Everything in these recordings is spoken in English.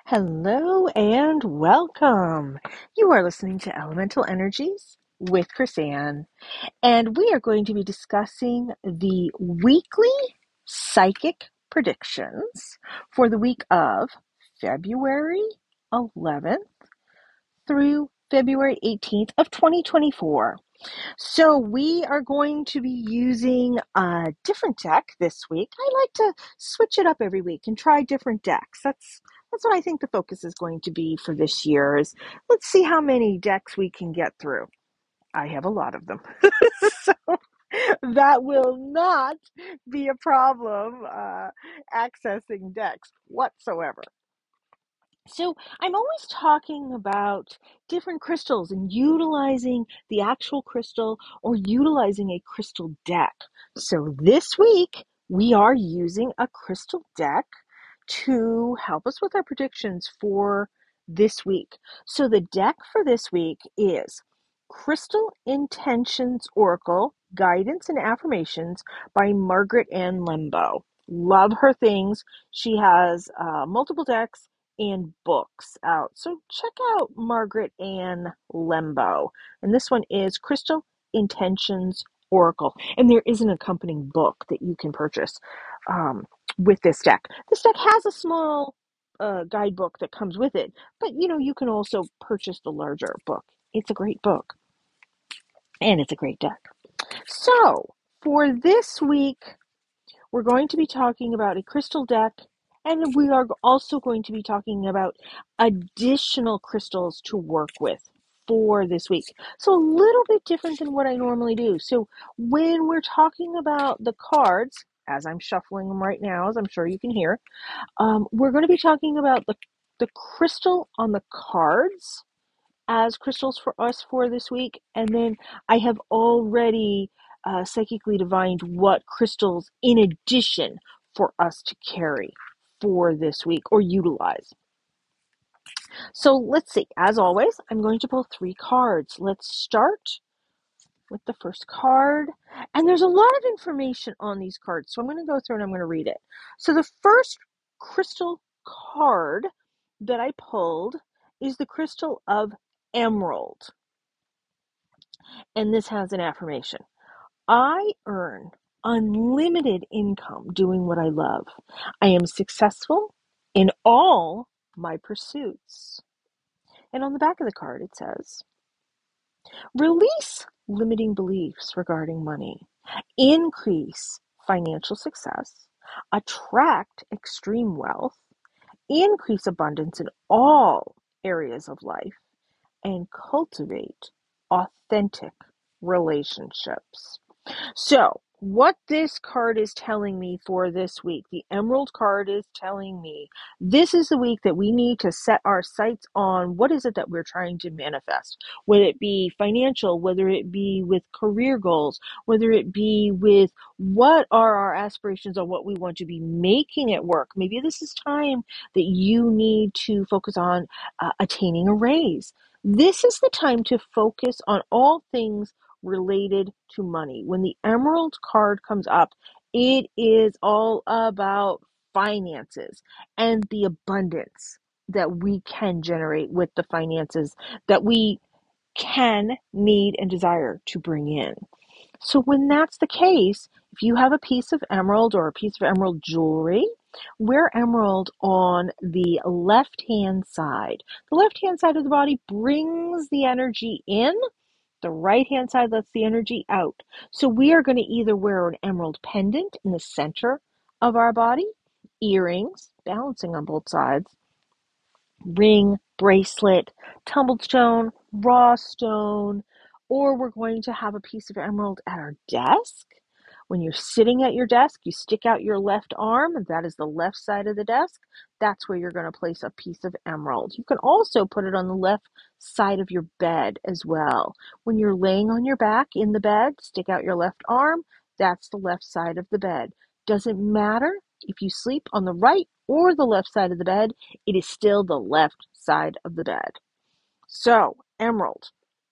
Hello and welcome. You are listening to Elemental Energies with Chrisanne, and we are going to be discussing the weekly psychic predictions for the week of February 11th through February 18th of 2024. So we are going to be using a different deck this week. I like to switch it up every week and try different decks. That's what I think the focus is going to be for this year is let's see how many decks we can get through. I have a lot of them. So that will not be a problem accessing decks whatsoever. So I'm always talking about different crystals and utilizing the actual crystal or utilizing a crystal deck. So this week we are using a crystal deck to help us with our predictions for this week. So the deck for this week is Crystal Intentions Oracle Guidance and Affirmations by Margaret Ann Lembo. Love her things. She has multiple decks and books out. So check out Margaret Ann Lembo. And this one is Crystal Intentions Oracle. And there is an accompanying book that you can purchase with this deck. This deck has a small guidebook that comes with it, but you can also purchase the larger book. It's a great book and it's a great deck. So for this week, we're going to be talking about a crystal deck, and we are also going to be talking about additional crystals to work with for this week. So a little bit different than what I normally do. So when we're talking about the cards, as I'm shuffling them right now, as I'm sure you can hear, we're going to be talking about the crystal on the cards as crystals for us for this week. And then I have already psychically divined what crystals in addition for us to carry for this week or utilize. So let's see. As always, I'm going to pull 3 cards. Let's start with the first card. And there's a lot of information on these cards. So I'm going to go through and I'm going to read it. So the first crystal card that I pulled is the crystal of emerald. And this has an affirmation. I earn unlimited income doing what I love. I am successful in all my pursuits. And on the back of the card, it says, release limiting beliefs regarding money, increase financial success, attract extreme wealth, increase abundance in all areas of life, and cultivate authentic relationships. So, what this card is telling me for this week, the Emerald card is telling me this is the week that we need to set our sights on what is it that we're trying to manifest, whether it be financial, whether it be with career goals, whether it be with what are our aspirations on what we want to be making at work. Maybe this is time that you need to focus on attaining a raise. This is the time to focus on all things related to money. When the Emerald card comes up, it is all about finances and the abundance that we can generate with the finances that we can, need, and desire to bring in. So when that's the case, if you have a piece of emerald or a piece of emerald jewelry, wear emerald on the left-hand side. The left-hand side of the body brings the energy in. The right-hand side lets the energy out. So we are going to either wear an emerald pendant in the center of our body, earrings, balancing on both sides, ring, bracelet, tumbled stone, raw stone, or we're going to have a piece of emerald at our desk. When you're sitting at your desk, you stick out your left arm, that is the left side of the desk. That's where you're going to place a piece of emerald. You can also put it on the left side of your bed as well. When you're laying on your back in the bed, stick out your left arm. That's the left side of the bed. Doesn't matter if you sleep on the right or the left side of the bed, it is still the left side of the bed. So, emerald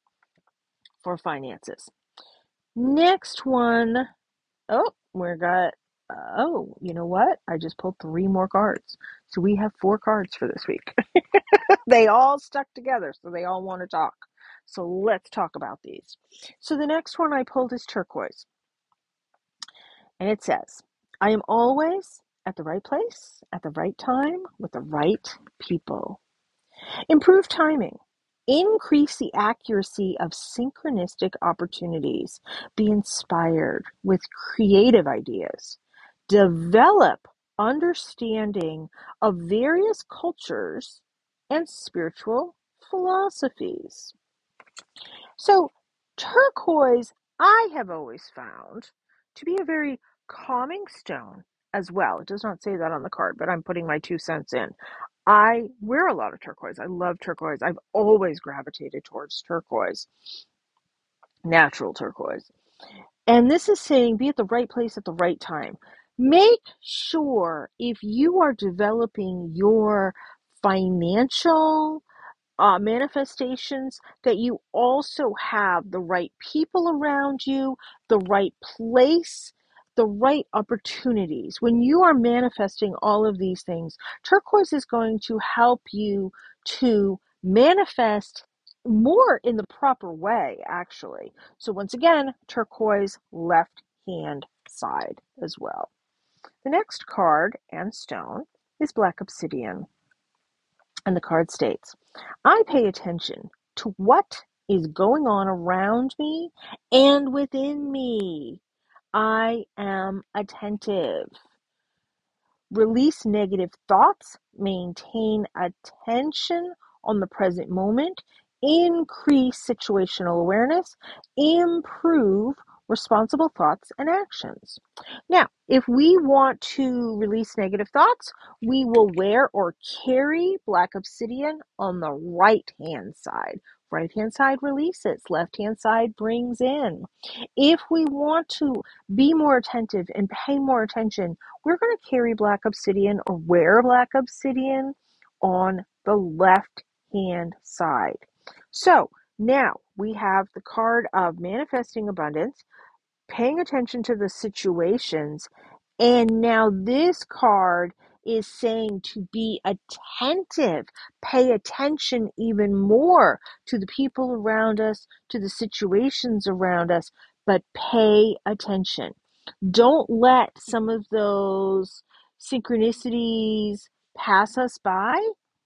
for finances. Next one. Oh, you know what? I just pulled 3 more cards. So we have 4 cards for this week. They all stuck together, so they all want to talk. So let's talk about these. So the next one I pulled is turquoise. And it says, I am always at the right place, at the right time, with the right people. Improve timing. Increase the accuracy of synchronistic opportunities. Be inspired with creative ideas. Develop understanding of various cultures and spiritual philosophies. So, turquoise, I have always found to be a very calming stone as well. It does not say that on the card, but I'm putting my 2 cents in. I wear a lot of turquoise. I love turquoise. I've always gravitated towards turquoise, natural turquoise. And this is saying be at the right place at the right time. Make sure if you are developing your financial manifestations that you also have the right people around you, the right place, the right opportunities. When you are manifesting all of these things, turquoise is going to help you to manifest more in the proper way, actually. So once again, turquoise left hand side as well. The next card and stone is black obsidian. And the card states, I pay attention to what is going on around me and within me. I am attentive. Release negative thoughts, maintain attention on the present moment, increase situational awareness, improve responsible thoughts and actions. Now, if we want to release negative thoughts, we will wear or carry black obsidian on the right hand side. Right hand side releases, left hand side brings in. If we want to be more attentive and pay more attention, we're going to carry black obsidian or wear black obsidian on the left hand side. So now we have the card of manifesting abundance, paying attention to the situations, and now this card is saying to be attentive, pay attention even more to the people around us, to the situations around us, but pay attention. Don't let some of those synchronicities pass us by,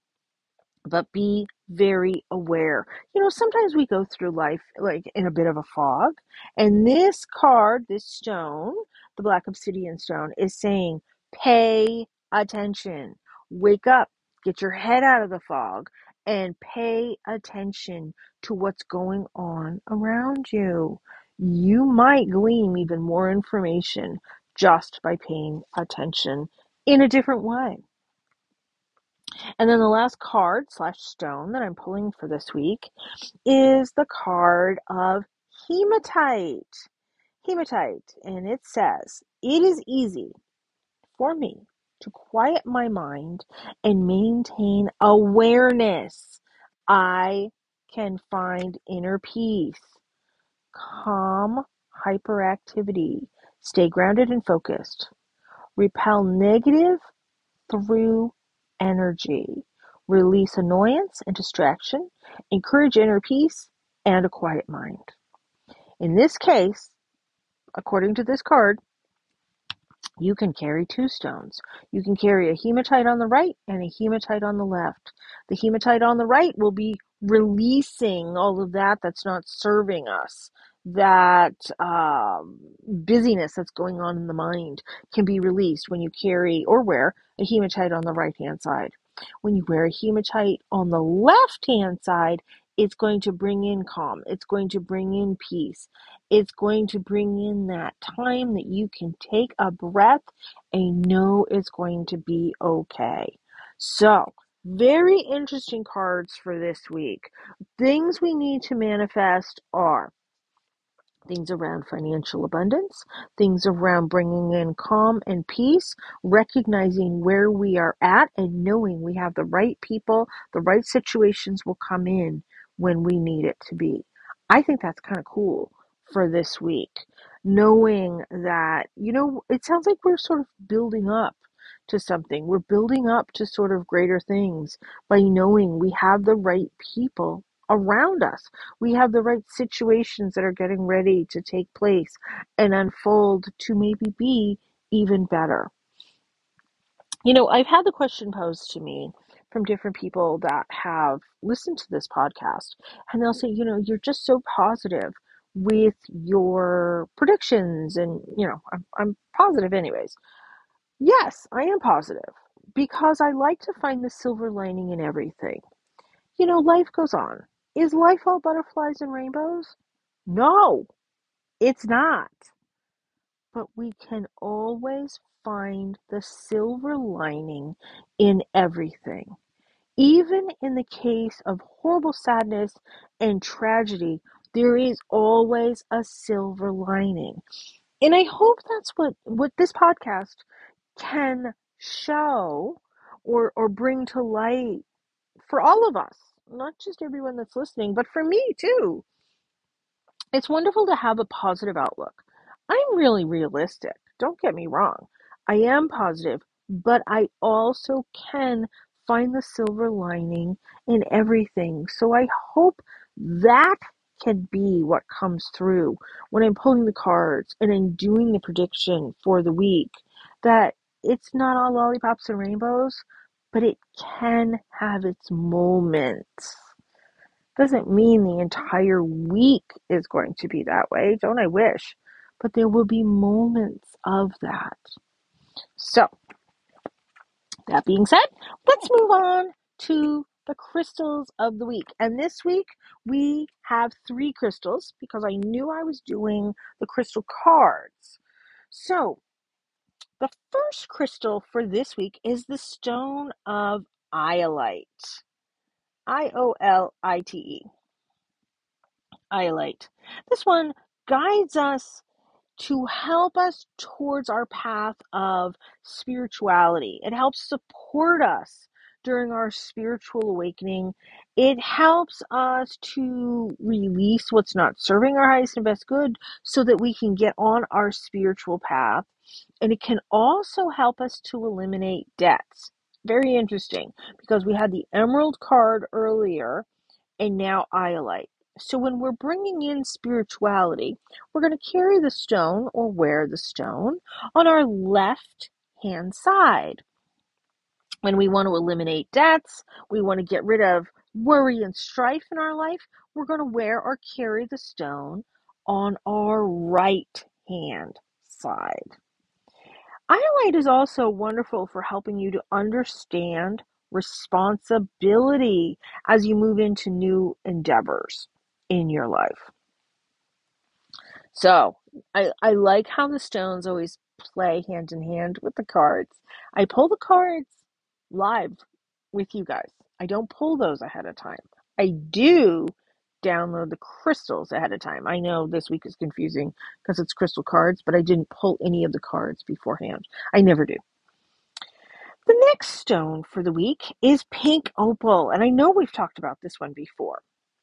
but be very aware. Sometimes we go through life like in a bit of a fog, and this card, this stone, the black obsidian stone, is saying, pay attention, wake up, get your head out of the fog, and pay attention to what's going on around you. You might glean even more information just by paying attention in a different way. And then the last card slash stone that I'm pulling for this week is the card of hematite. Hematite. And it says, it is easy for me to quiet my mind and maintain awareness. I can find inner peace, calm hyperactivity, stay grounded and focused, repel negative through energy, release annoyance and distraction, encourage inner peace, and a quiet mind. In this case, according to this card, you can carry 2 stones. You can carry a hematite on the right and a hematite on the left. The hematite on the right will be releasing all of that that's not serving us. That busyness that's going on in the mind can be released when you carry or wear a hematite on the right hand side. When you wear a hematite on the left hand side, it's going to bring in calm. It's going to bring in peace. It's going to bring in that time that you can take a breath and know it's going to be okay. So, very interesting cards for this week. Things we need to manifest are things around financial abundance, things around bringing in calm and peace, recognizing where we are at and knowing we have the right people, the right situations will come in when we need it to be. I think that's kind of cool for this week, knowing that, it sounds like we're sort of building up to something. We're building up to sort of greater things by knowing we have the right people around us. We have the right situations that are getting ready to take place and unfold to maybe be even better. I've had the question posed to me from different people that have listened to this podcast, and they'll say, you're just so positive with your predictions, and, I'm positive anyways. Yes, I am positive because I like to find the silver lining in everything. Life goes on. Is life all butterflies and rainbows? No, it's not. But we can always find the silver lining in everything. Even in the case of horrible sadness and tragedy, there is always a silver lining. And I hope that's what this podcast can show or bring to light for all of us, not just everyone that's listening, but for me too. It's wonderful to have a positive outlook. I'm really realistic. Don't get me wrong. I am positive, but I also can find the silver lining in everything. So I hope that can be what comes through when I'm pulling the cards and I'm doing the prediction for the week. That it's not all lollipops and rainbows, but it can have its moments. Doesn't mean the entire week is going to be that way. Don't I wish? But there will be moments of that. So, that being said, let's move on to the crystals of the week. And this week we have 3 crystals because I knew I was doing the crystal cards. So, the first crystal for this week is the stone of iolite. Iolite. Iolite. This one guides us to help us towards our path of spirituality. It helps support us during our spiritual awakening. It helps us to release what's not serving our highest and best good so that we can get on our spiritual path. And it can also help us to eliminate debts. Very interesting because we had the emerald card earlier and now iolite. So when we're bringing in spirituality, we're going to carry the stone or wear the stone on our left hand side. When we want to eliminate debts, we want to get rid of worry and strife in our life, we're going to wear or carry the stone on our right hand side. Iolite is also wonderful for helping you to understand responsibility as you move into new endeavors in your life. So I like how the stones always play hand in hand with the cards. I pull the cards live with you guys. I don't pull those ahead of time. I do download the crystals ahead of time. I know this week is confusing because it's crystal cards, but I didn't pull any of the cards beforehand. I never do. The next stone for the week is pink opal, and I know we've talked about this one before.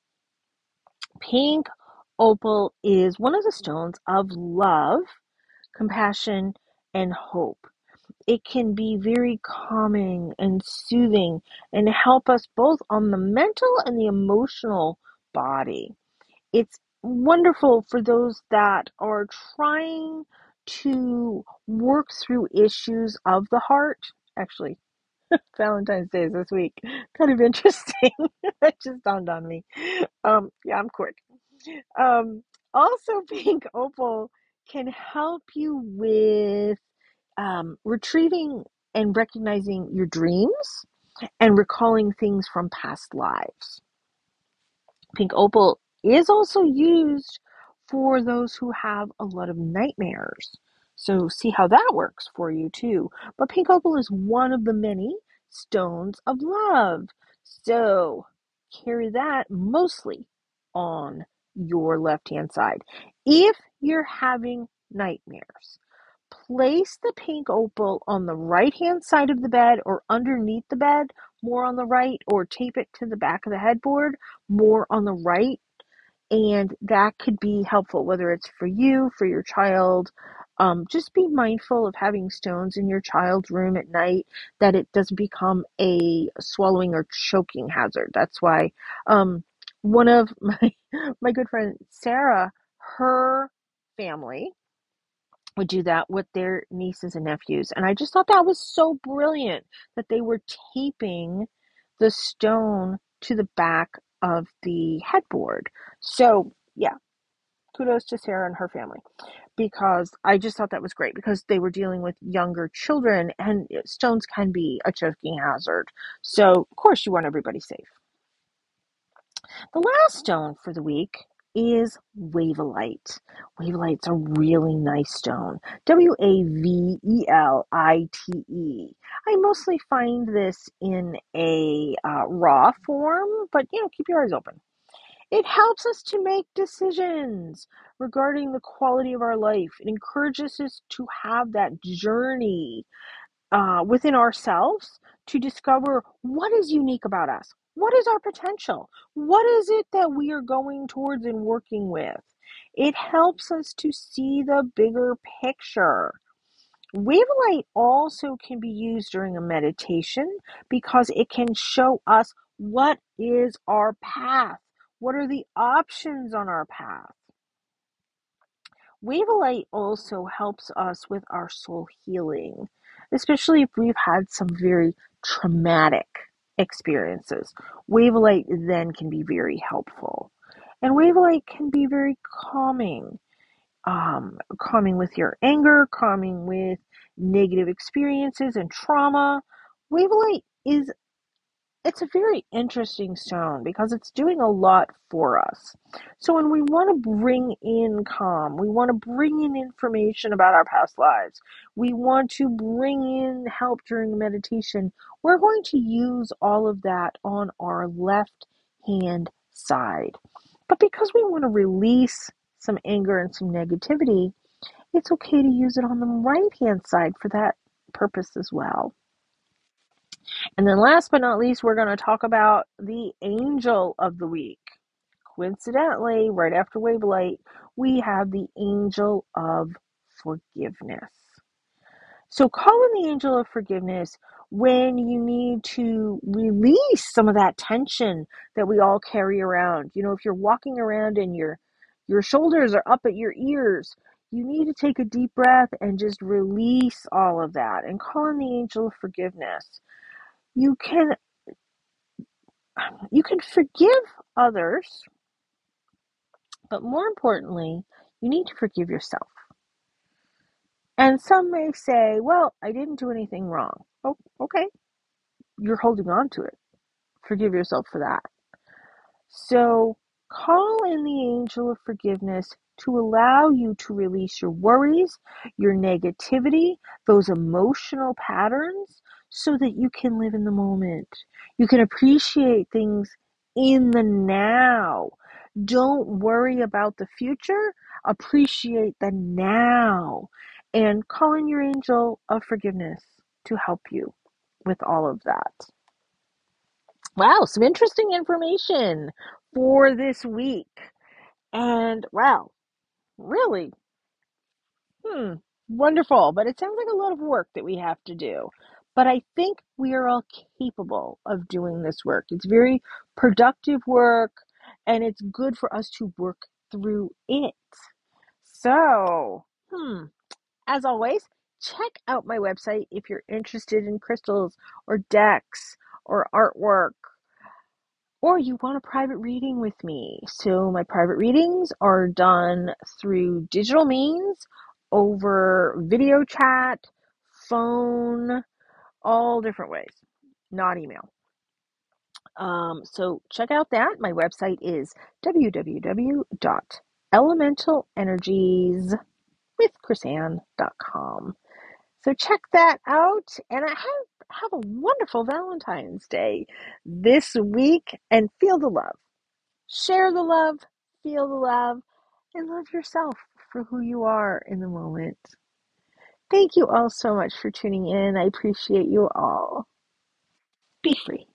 Pink opal is one of the stones of love, compassion, and hope. It can be very calming and soothing and help us both on the mental and the emotional body. It's wonderful for those that are trying to work through issues of the heart. Actually, Valentine's Day is this week. Kind of interesting. That just dawned on me. Yeah, I'm quick. Also, pink opal can help you with retrieving and recognizing your dreams and recalling things from past lives. Pink opal is also used for those who have a lot of nightmares. So see how that works for you too. But pink opal is one of the many stones of love. So carry that mostly on your left-hand side. If you're having nightmares, place the pink opal on the right-hand side of the bed or underneath the bed, more on the right, or tape it to the back of the headboard, more on the right. And that could be helpful, whether it's for you, for your child, Just be mindful of having stones in your child's room at night, that it doesn't become a swallowing or choking hazard. That's why one of my good friend Sarah, her family would do that with their nieces and nephews. And I just thought that was so brilliant that they were taping the stone to the back of the headboard. So, yeah, kudos to Sarah and her family, because I just thought that was great, because they were dealing with younger children and stones can be a choking hazard. So, of course, you want everybody safe. The last stone for the week is Wavelite. Wavelite's a really nice stone. Wavelite. I mostly find this in a raw form, but keep your eyes open. It helps us to make decisions regarding the quality of our life. It encourages us to have that journey within ourselves to discover what is unique about us. What is our potential? What is it that we are going towards and working with? It helps us to see the bigger picture. Wavelite also can be used during a meditation because it can show us what is our path. What are the options on our path? Wavelite also helps us with our soul healing, especially if we've had some very traumatic experiences. Wavelite then can be very helpful. And Wavelite can be very calming, calming with your anger, calming with negative experiences and trauma. Wavelite it's a very interesting stone because it's doing a lot for us. So when we want to bring in calm, we want to bring in information about our past lives, we want to bring in help during meditation, we're going to use all of that on our left hand side. But because we want to release some anger and some negativity, it's okay to use it on the right hand side for that purpose as well. And then last but not least, we're going to talk about the angel of the week. Coincidentally, right after Wavelite, we have the angel of forgiveness. So call in the angel of forgiveness when you need to release some of that tension that we all carry around. If you're walking around and your shoulders are up at your ears, you need to take a deep breath and just release all of that and call in the angel of forgiveness. You can forgive others, but more importantly, you need to forgive yourself. And some may say, well, I didn't do anything wrong. Oh, okay. You're holding on to it. Forgive yourself for that. So call in the angel of forgiveness to allow you to release your worries, your negativity, those emotional patterns, so that you can live in the moment. You can appreciate things in the now. Don't worry about the future. Appreciate the now. And call in your angel of forgiveness to help you with all of that. Wow, some interesting information for this week. And wow, really, wonderful. But it sounds like a lot of work that we have to do. But I think we are all capable of doing this work. It's very productive work, and it's good for us to work through it. So, as always, check out my website if you're interested in crystals or decks or artwork, or you want a private reading with me. So my private readings are done through digital means, over video chat, phone, all different ways, not email. So check out that. My website is www.elementalenergieswithchrisanne.com. So check that out, and I have a wonderful Valentine's Day this week, and feel the love. Share the love, feel the love, and love yourself for who you are in the moment. Thank you all so much for tuning in. I appreciate you all. Be free.